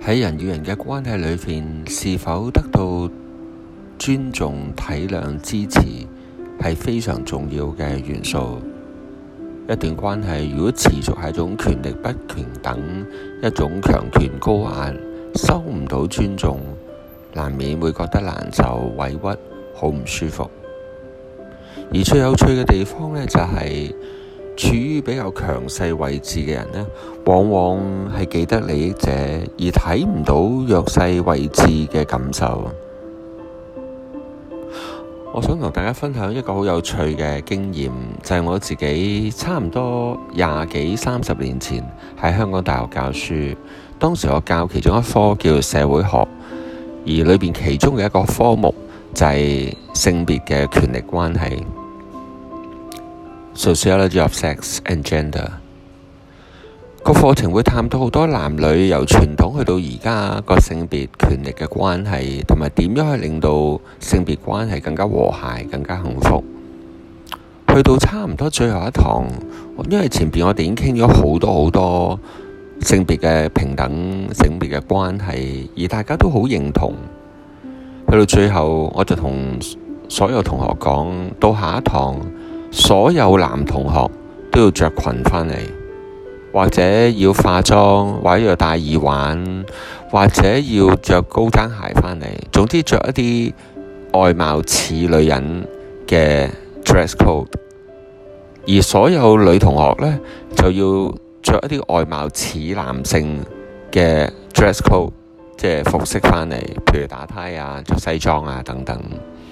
喺人與人嘅關係裏邊，是否得到尊重、體諒、支持，係非常重要嘅元素。一段關係如果持續係一種權力不平等，一種強權高壓，收唔到尊重，難免會覺得難受、委屈、好唔舒服。而最有趣嘅地方呢，就係處於比較強勢位置嘅人呢，往往係既得利益者，而睇唔到弱勢位置嘅感受。我想同大家分享一個好有趣嘅經驗，就係我自己差唔多20幾30年前喺香港大學教書，當時我教其中一科叫社會學，而裏邊其中嘅一個科目就係性別嘅權力關係 （Sociology of Sex and Gender）。個課程會探討好多男女由傳統去到而家個性別權力嘅關係，同埋點樣去令到性別關係更加和諧、更加幸福。去到差唔多最後一堂，因為前邊我哋已經傾咗好多性別嘅平等、性別嘅關係，而大家都好認同。去到最後，我就同所有同學講，到下一堂，所有男同學都要着裙返嚟。或者要化妝，或者要戴耳環，或者要着高踭鞋返嚟。總之着一啲外貌似女人嘅 dress code， 而所有女同學呢，就要着一啲外貌似男性嘅 dress code， 即係服飾返嚟，譬如打呔啊、着西裝啊等等。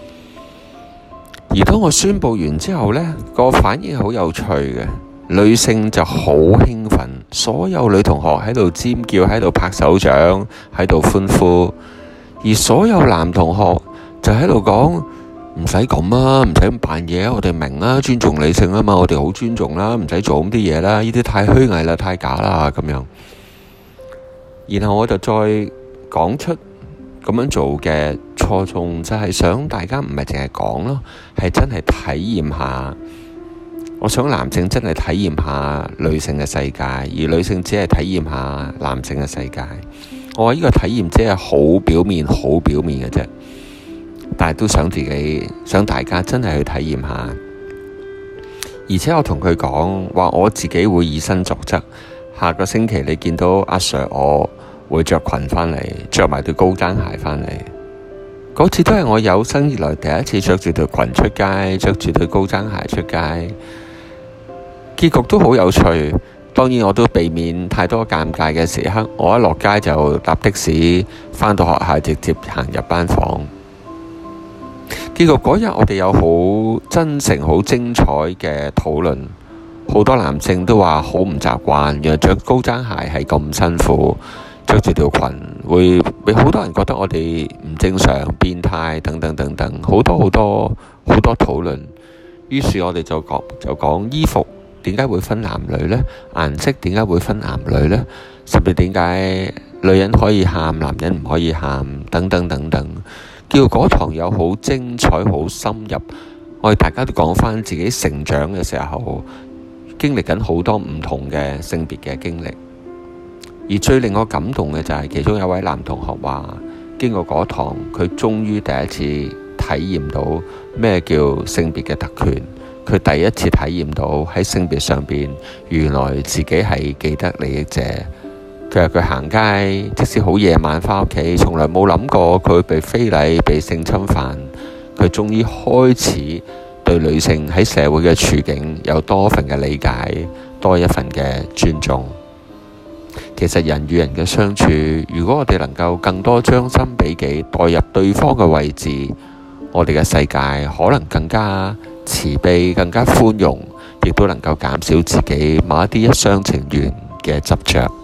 而當我宣佈完之後呢，個反應好有趣嘅。女性就好興奮，所有女同學喺度尖叫，喺度拍手掌，喺度歡呼，而所有男同學就喺度講，唔使咁啊，唔使咁扮嘢，我哋明啦，尊重女性啊嘛，我哋好尊重啦，唔使做咁啲嘢啦，呢啲太虛偽啦，太假啦咁樣。然後我就再講出咁樣做嘅初衷，就係想大家唔係淨係講咯，係真係體驗下。我想男性真係體驗下女性嘅世界，而女性只係體驗下男性嘅世界。我話呢個體驗只係好表面嘅啫，但係都想大家真係去體驗下。而且我同佢講話，我自己會以身作則。下個星期你見到阿 Sir， 我會着裙返嚟，着埋對高踭鞋返嚟。嗰次都係我有生以來第一次着住對裙出街，着住對高踭鞋出街。結局都好有趣，當然我都避免太多尷尬嘅時刻。我一落街就搭的士，返到學校直接行入班房。結局嗰日我哋有好真誠、好精彩嘅討論，好多男性都話好唔習慣，原來着高踭鞋係咁辛苦，着住條裙會俾好多人覺得我哋唔正常、變態等等等等，好多討論。於是我哋就講衣服點解會分男女呢？顏色點解會分男女呢？甚至點解女人可以喊，男人唔可以喊，等等等等。叫嗰堂有好精彩、好深入。我哋大家都講返自己成長嘅時候，經歷緊好多唔同嘅性別嘅經歷。而最令我感動嘅就係其中有位男同學話，經過嗰堂，佢終於第一次體驗到咩叫性別嘅特權。佢第一次體驗到喺性別上邊，原來自己係既得利益者。佢話佢行街，即使好夜晚返屋企，從來冇諗過佢會被非禮、被性侵犯。佢終於開始對女性喺社會嘅處境有多份嘅理解，多一份嘅尊重。其實人與人嘅相處，如果我哋能夠更多將心比己，代入對方嘅位置，我哋嘅世界可能更加慈悲，更加寬容，亦都能夠減少自己某一啲一廂情願嘅執着。